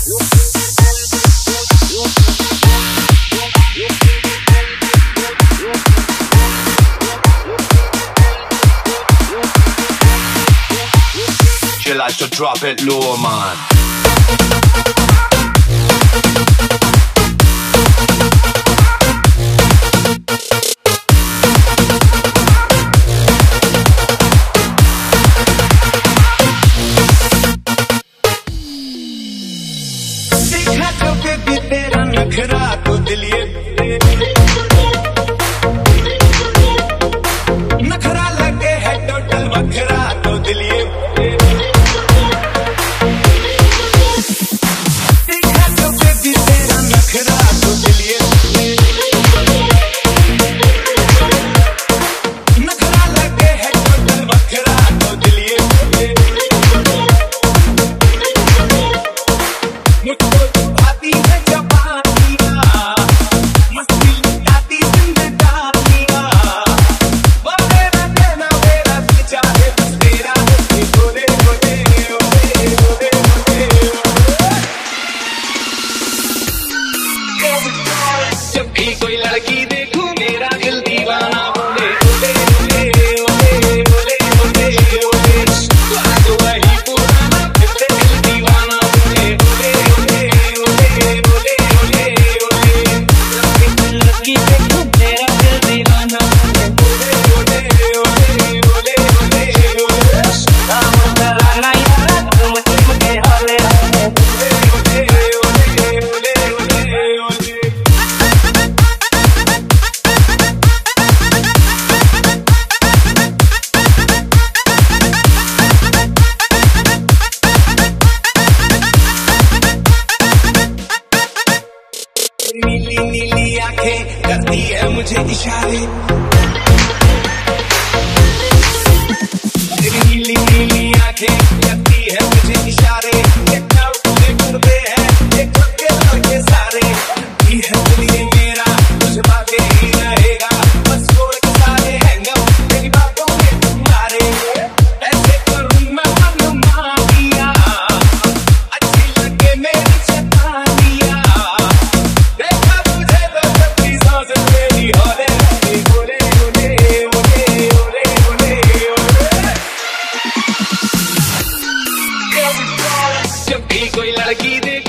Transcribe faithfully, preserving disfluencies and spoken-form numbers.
She likes to drop it low, man. देखा तो baby तेरा नखरा तो दिल ये नखरा लगे है टोटल बखरा तो दिल ये देखा तो बेबी तेरा नखरा तो दिल ये नखरा लगे है टोटल बखरा तो दिल ये मुझको भाती है जवानियाँ मस्ती लुटाती जिंदगानियाँ वो मेरा कहना मेरा चाहे बस तेरा बोले बोले बोले बोले बोले जब भी कोई लड़की देखूं मेरा दिल दीवाना बोले बोले बोले बोले बोले बोले तो आज वही पुराना फिर से दिल दीवाना बोले बोले नीली नीली आंखें करती है मुझे इशारे नीली नीली आंखें करती है मुझे इशारे एक पूरे करते हैं एक के लड़के सारे ही है दिल ये मेरा कुछ बातें ही रहेगा बस छोड़ के सारे हैंगअप तेरी बातों में तुम्हारे ऐसे करूँ मैं मन मारिया अच्छी लगे मेरी शैतानियाँ देखा तुझे तो सबकी सांस मेरी होले बोले बोले बोले बोले बोले जब भी कोई लड़की देख